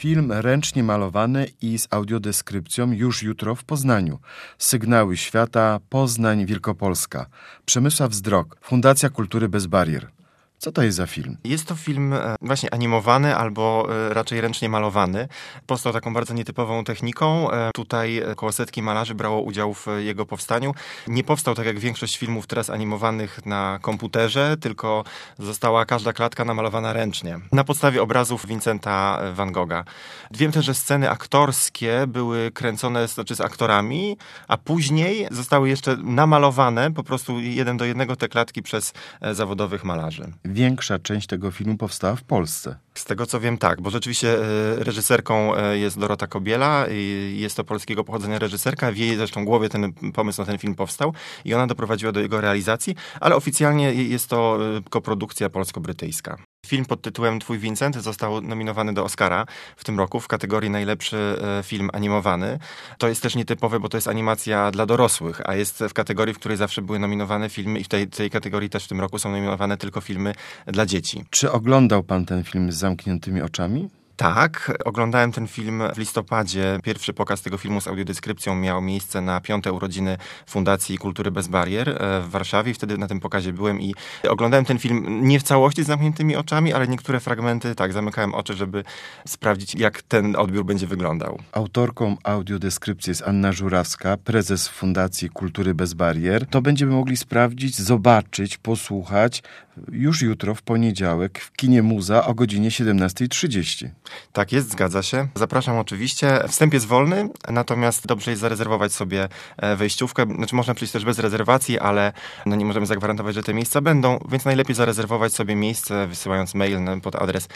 Film ręcznie malowany i z audiodeskrypcją już jutro w Poznaniu. Sygnały świata, Poznań, Wielkopolska. Przemysław Zdrok, Fundacja Kultury Bez Barier. Co to jest za film? Jest to film właśnie animowany albo raczej ręcznie malowany. Powstał taką bardzo nietypową techniką. Tutaj około 100 malarzy brało udział w jego powstaniu. Nie powstał tak jak większość filmów teraz animowanych na komputerze, tylko została każda klatka namalowana ręcznie. Na podstawie obrazów Vincenta van Gogha. Wiem też, że sceny aktorskie były kręcone z aktorami, a później zostały jeszcze namalowane po prostu 1:1 te klatki przez zawodowych malarzy. Większa część tego filmu powstała w Polsce. Z tego co wiem, tak, bo rzeczywiście reżyserką jest Dorota Kobiela, jest to polskiego pochodzenia reżyserka, w jej zresztą głowie ten pomysł na ten film powstał i ona doprowadziła do jego realizacji, ale oficjalnie jest to koprodukcja polsko-brytyjska. Film pod tytułem Twój Vincent został nominowany do Oscara w tym roku w kategorii najlepszy film animowany. To jest też nietypowe, bo to jest animacja dla dorosłych, a jest w kategorii, w której zawsze były nominowane filmy i w tej kategorii też w tym roku są nominowane tylko filmy dla dzieci. Czy oglądał pan ten film z zamkniętymi oczami? Tak, oglądałem ten film w listopadzie. Pierwszy pokaz tego filmu z audiodeskrypcją miał miejsce na 5. urodziny Fundacji Kultury Bez Barier w Warszawie. Wtedy na tym pokazie byłem i oglądałem ten film nie w całości z zamkniętymi oczami, ale niektóre fragmenty, tak, zamykałem oczy, żeby sprawdzić, jak ten odbiór będzie wyglądał. Autorką audiodeskrypcji jest Anna Żurawska, prezes Fundacji Kultury Bez Barier. To będziemy mogli sprawdzić, zobaczyć, posłuchać już jutro w poniedziałek w kinie Muza o godzinie 17:30. Tak jest, zgadza się. Zapraszam oczywiście. Wstęp jest wolny, natomiast dobrze jest zarezerwować sobie wejściówkę. Znaczy można przyjść też bez rezerwacji, ale nie możemy zagwarantować, że te miejsca będą, więc najlepiej zarezerwować sobie miejsce, wysyłając mail pod adres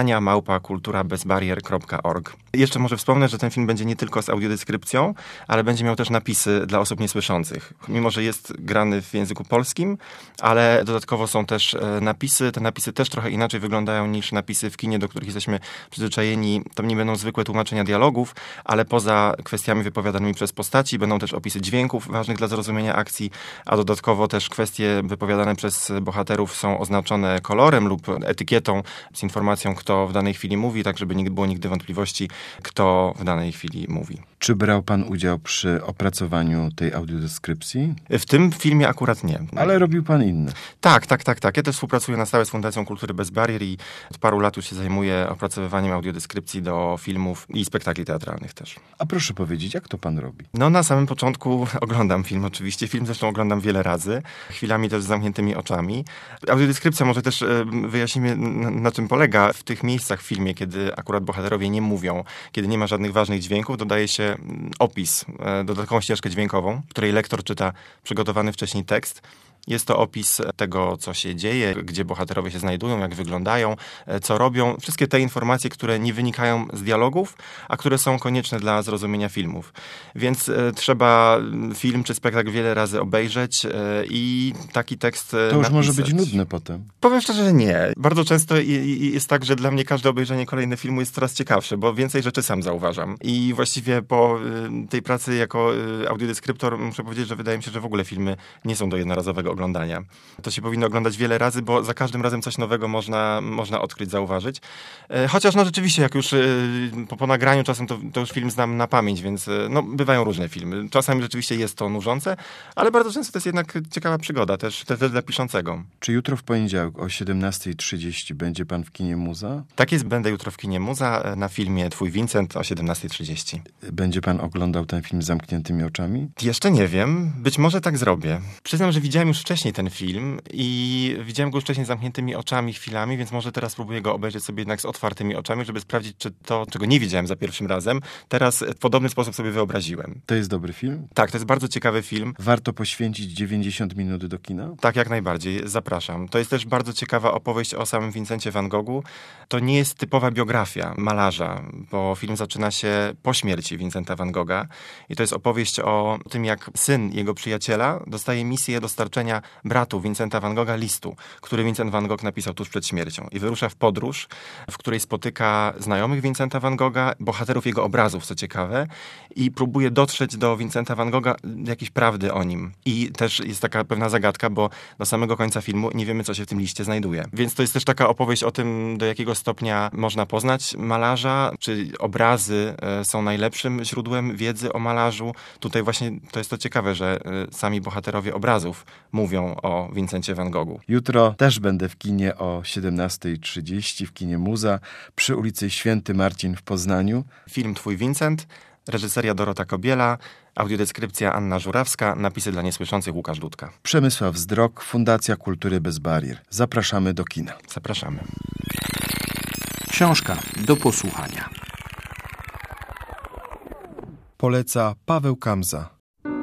ania@kulturabezbarier.org. Jeszcze może wspomnę, że ten film będzie nie tylko z audiodeskrypcją, ale będzie miał też napisy dla osób niesłyszących. Mimo że jest grany w języku polskim, ale dodatkowo są też napisy. Te napisy też trochę inaczej wyglądają niż napisy w kinie, do których jesteśmy przyzwyczajeni. To nie będą zwykłe tłumaczenia dialogów, ale poza kwestiami wypowiadanymi przez postaci będą też opisy dźwięków ważnych dla zrozumienia akcji, a dodatkowo też kwestie wypowiadane przez bohaterów są oznaczone kolorem lub etykietą z informacją, kto w danej chwili mówi, tak żeby nie było nigdy wątpliwości, kto w danej chwili mówi. Czy brał pan udział przy opracowaniu tej audiodeskrypcji? W tym filmie akurat nie. Ale robił pan inne. Tak. Ja też współpracuję na stałe z Fundacją Kultury Bez Barier i od paru lat już się zajmuję opracowywaniem audiodeskrypcji do filmów i spektakli teatralnych też. A proszę powiedzieć, jak to pan robi? No na samym początku oglądam film oczywiście. Film zresztą oglądam wiele razy. Chwilami też z zamkniętymi oczami. Audiodeskrypcja może też wyjaśnimy na czym polega. W tych miejscach w filmie, kiedy akurat bohaterowie nie mówią, kiedy nie ma żadnych ważnych dźwięków, dodaje się opis, dodatkową ścieżkę dźwiękową, w której lektor czyta przygotowany wcześniej tekst. Jest to opis tego, co się dzieje, gdzie bohaterowie się znajdują, jak wyglądają, co robią. Wszystkie te informacje, które nie wynikają z dialogów, a które są konieczne dla zrozumienia filmów. Więc trzeba film czy spektakl wiele razy obejrzeć i taki tekst To już napisać. może być nudne potem. Powiem szczerze, że nie. Bardzo często jest tak, że dla mnie każde obejrzenie kolejnego filmu jest coraz ciekawsze, bo więcej rzeczy sam zauważam. I właściwie po tej pracy jako audiodeskryptor muszę powiedzieć, że wydaje mi się, że w ogóle filmy nie są do jednorazowego oglądania. To się powinno oglądać wiele razy, bo za każdym razem coś nowego można odkryć, zauważyć. Chociaż no rzeczywiście, jak już po nagraniu czasem to już film znam na pamięć, więc no, bywają różne filmy. Czasami rzeczywiście jest to nużące, ale bardzo często to jest jednak ciekawa przygoda, też dla piszącego. Czy jutro w poniedziałek o 17:30 będzie pan w kinie Muza? Tak jest, będę jutro w kinie Muza na filmie Twój Vincent o 17:30. Będzie pan oglądał ten film z zamkniętymi oczami? Jeszcze nie wiem. Być może tak zrobię. Przyznam, że widziałem już wcześniej ten film i widziałem go już wcześniej z zamkniętymi oczami chwilami, więc może teraz spróbuję go obejrzeć sobie jednak z otwartymi oczami, żeby sprawdzić, czy to, czego nie widziałem za pierwszym razem, teraz w podobny sposób sobie wyobraziłem. To jest dobry film? Tak, to jest bardzo ciekawy film. Warto poświęcić 90 minut do kina? Tak, jak najbardziej. Zapraszam. To jest też bardzo ciekawa opowieść o samym Vincencie van Goghu. To nie jest typowa biografia malarza, bo film zaczyna się po śmierci Vincenta van Gogha i to jest opowieść o tym, jak syn jego przyjaciela dostaje misję dostarczenia napisania bratu Vincenta van Gogha listu, który Vincent van Gogh napisał tuż przed śmiercią. I wyrusza w podróż, w której spotyka znajomych Vincenta van Gogha, bohaterów jego obrazów, co ciekawe, i próbuje dotrzeć do Vincenta van Gogha jakiejś prawdy o nim. I też jest taka pewna zagadka, bo do samego końca filmu nie wiemy, co się w tym liście znajduje. Więc to jest też taka opowieść o tym, do jakiego stopnia można poznać malarza, czy obrazy są najlepszym źródłem wiedzy o malarzu. Tutaj właśnie to jest to ciekawe, że sami bohaterowie obrazów mówią o Vincencie van Goghu. Jutro też będę w kinie o 17:30 w kinie Muza przy ulicy Święty Marcin w Poznaniu. Film Twój Vincent, reżyseria Dorota Kobiela, audiodeskrypcja Anna Żurawska, napisy dla niesłyszących Łukasz Dudka. Przemysław Zdrok, Fundacja Kultury Bez Barier. Zapraszamy do kina. Zapraszamy. Książka do posłuchania. Poleca Paweł Kamza.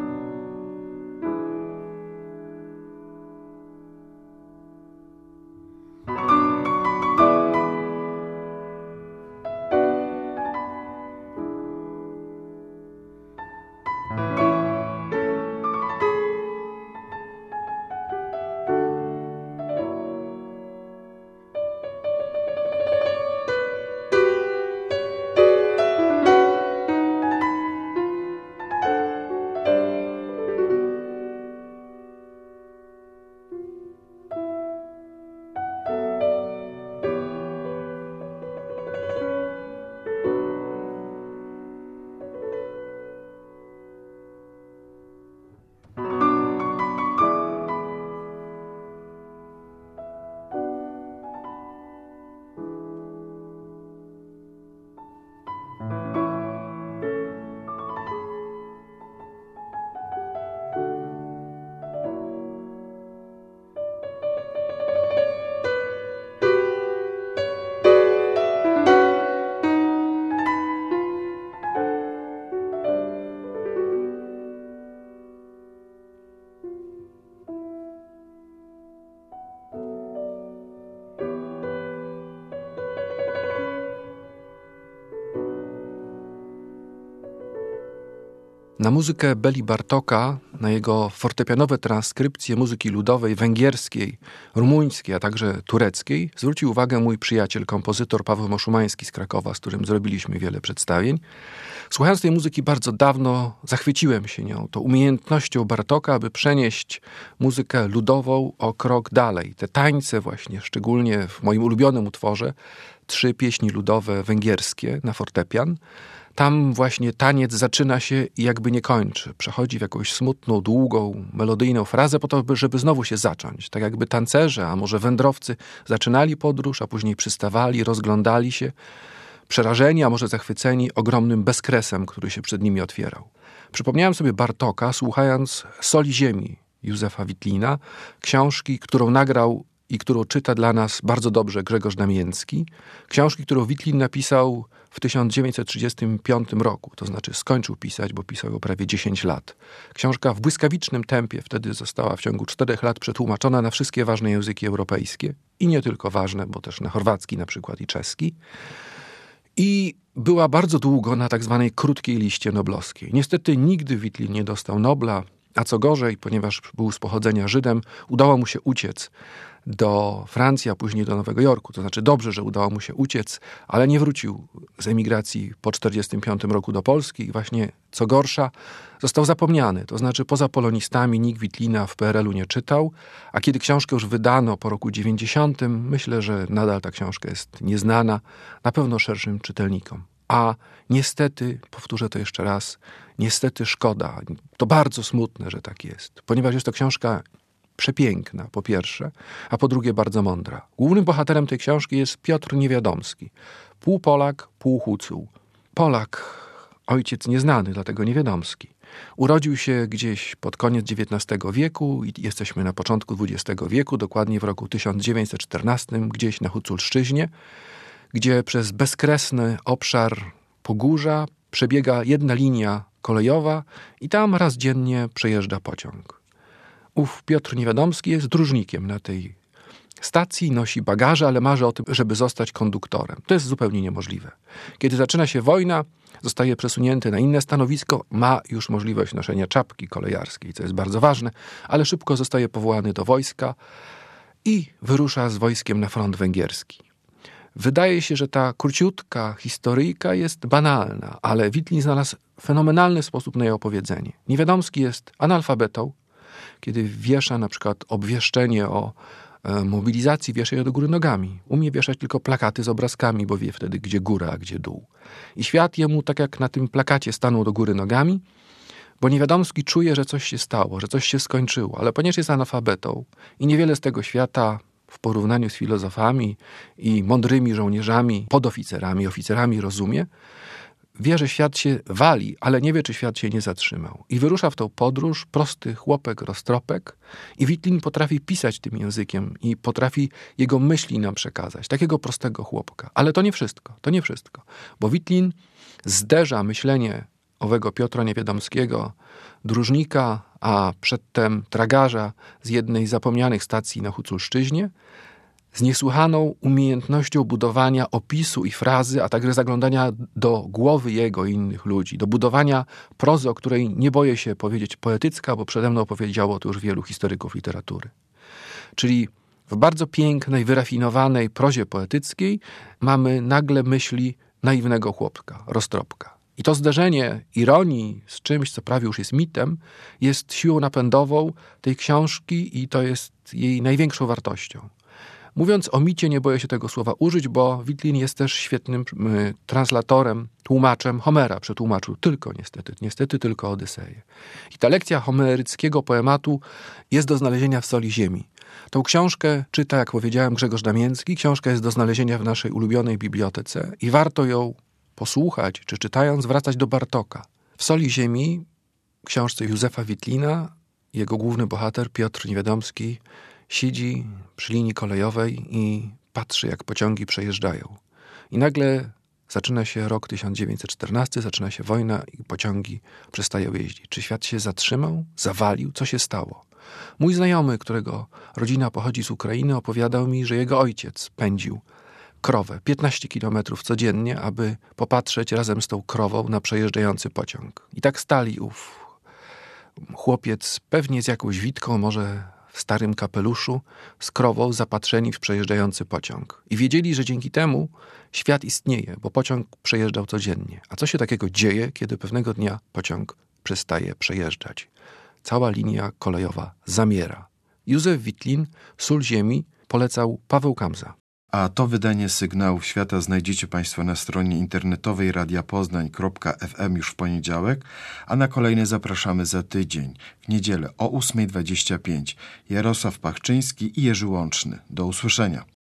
Na muzykę Beli Bartoka, na jego fortepianowe transkrypcje muzyki ludowej, węgierskiej, rumuńskiej, a także tureckiej zwrócił uwagę mój przyjaciel, kompozytor Paweł Moszumański z Krakowa, z którym zrobiliśmy wiele przedstawień. Słuchając tej muzyki bardzo dawno zachwyciłem się nią, tą umiejętnością Bartoka, aby przenieść muzykę ludową o krok dalej. Te tańce właśnie, szczególnie w moim ulubionym utworze, 3 pieśni ludowe węgierskie na fortepian. Tam właśnie taniec zaczyna się i jakby nie kończy. Przechodzi w jakąś smutną, długą, melodyjną frazę po to, żeby znowu się zacząć. Tak jakby tancerze, a może wędrowcy zaczynali podróż, a później przystawali, rozglądali się, przerażeni, a może zachwyceni ogromnym bezkresem, który się przed nimi otwierał. Przypomniałem sobie Bartoka, słuchając Soli ziemi Józefa Witlina, książki, którą nagrał i którą czyta dla nas bardzo dobrze Grzegorz Damięcki. Książki, którą Witlin napisał w 1935 roku, to znaczy skończył pisać, bo pisał ją prawie 10 lat. Książka w błyskawicznym tempie wtedy została w ciągu 4 lat przetłumaczona na wszystkie ważne języki europejskie i nie tylko ważne, bo też na chorwacki na przykład i czeski. I była bardzo długo na tak zwanej krótkiej liście noblowskiej. Niestety nigdy Witlin nie dostał Nobla, a co gorzej, ponieważ był z pochodzenia Żydem, udało mu się uciec do Francji, a później do Nowego Jorku. To znaczy dobrze, że udało mu się uciec, ale nie wrócił z emigracji po 1945 roku do Polski i właśnie, co gorsza, został zapomniany. To znaczy poza polonistami nikt Witlina w PRL-u nie czytał, a kiedy książkę już wydano po roku 90, myślę, że nadal ta książka jest nieznana, na pewno szerszym czytelnikom. A niestety, powtórzę to jeszcze raz, niestety szkoda. To bardzo smutne, że tak jest, ponieważ jest to książka przepiękna, po pierwsze, a po drugie bardzo mądra. Głównym bohaterem tej książki jest Piotr Niewiadomski. Pół Polak, pół Hucuł. Polak, ojciec nieznany, dlatego Niewiadomski. Urodził się gdzieś pod koniec XIX wieku i jesteśmy na początku XX wieku, dokładnie w roku 1914, gdzieś na Huculszczyźnie, gdzie przez bezkresny obszar Pogórza przebiega jedna linia kolejowa i tam raz dziennie przejeżdża pociąg. Ów Piotr Niewiadomski jest dróżnikiem na tej stacji, nosi bagaże, ale marzy o tym, żeby zostać konduktorem. To jest zupełnie niemożliwe. Kiedy zaczyna się wojna, zostaje przesunięty na inne stanowisko, ma już możliwość noszenia czapki kolejarskiej, co jest bardzo ważne, ale szybko zostaje powołany do wojska i wyrusza z wojskiem na front węgierski. Wydaje się, że ta króciutka historyjka jest banalna, ale Wittlin znalazł fenomenalny sposób na jej opowiedzenie. Niewiadomski jest analfabetą, kiedy wiesza na przykład obwieszczenie o mobilizacji, wiesza je do góry nogami. Umie wieszać tylko plakaty z obrazkami, bo wie wtedy, gdzie góra, a gdzie dół. I świat jemu, tak jak na tym plakacie, stanął do góry nogami, bo Niewiadomski czuje, że coś się stało, że coś się skończyło, ale ponieważ jest analfabetą i niewiele z tego świata w porównaniu z filozofami i mądrymi żołnierzami, podoficerami, oficerami rozumie, wie, że świat się wali, ale nie wie, czy świat się nie zatrzymał. I wyrusza w tą podróż prosty chłopek, roztropek i Wittlin potrafi pisać tym językiem i potrafi jego myśli nam przekazać. Takiego prostego chłopka. Ale to nie wszystko, bo Wittlin zderza myślenie owego Piotra Niewiadomskiego, dróżnika, a przedtem tragarza z jednej z zapomnianych stacji na Huculszczyźnie, z niesłychaną umiejętnością budowania opisu i frazy, a także zaglądania do głowy jego i innych ludzi, do budowania prozy, o której nie boję się powiedzieć poetycka, bo przede mną powiedziało to już wielu historyków literatury. Czyli w bardzo pięknej, wyrafinowanej prozie poetyckiej mamy nagle myśli naiwnego chłopka, roztropka. I to zderzenie ironii z czymś, co prawie już jest mitem, jest siłą napędową tej książki i to jest jej największą wartością. Mówiąc o micie, nie boję się tego słowa użyć, bo Wittlin jest też świetnym translatorem, tłumaczem Homera. Przetłumaczył niestety tylko Odyseję. I ta lekcja homeryckiego poematu jest do znalezienia w Soli Ziemi. Tą książkę czyta, jak powiedziałem, Grzegorz Damięcki. Książka jest do znalezienia w naszej ulubionej bibliotece i warto ją posłuchać, czy czytając, wracać do Bartoka. W Soli Ziemi, książce Józefa Wittlina, jego główny bohater, Piotr Niewiadomski, siedzi przy linii kolejowej i patrzy, jak pociągi przejeżdżają. I nagle zaczyna się rok 1914, zaczyna się wojna i pociągi przestają jeździć. Czy świat się zatrzymał? Zawalił? Co się stało? Mój znajomy, którego rodzina pochodzi z Ukrainy, opowiadał mi, że jego ojciec pędził krowę 15 kilometrów codziennie, aby popatrzeć razem z tą krową na przejeżdżający pociąg. I tak stali ów chłopiec, pewnie z jakąś witką, może w starym kapeluszu, z krową, zapatrzeni w przejeżdżający pociąg. I wiedzieli, że dzięki temu świat istnieje, bo pociąg przejeżdżał codziennie. A co się takiego dzieje, kiedy pewnego dnia pociąg przestaje przejeżdżać? Cała linia kolejowa zamiera. Józef Wittlin, Sól Ziemi, polecał Paweł Kamza. A to wydanie Sygnałów Świata znajdziecie Państwo na stronie internetowej radiapoznań.fm już w poniedziałek, a na kolejne zapraszamy za tydzień, w niedzielę o 8:25. Jarosław Pachczyński i Jerzy Łączny. Do usłyszenia.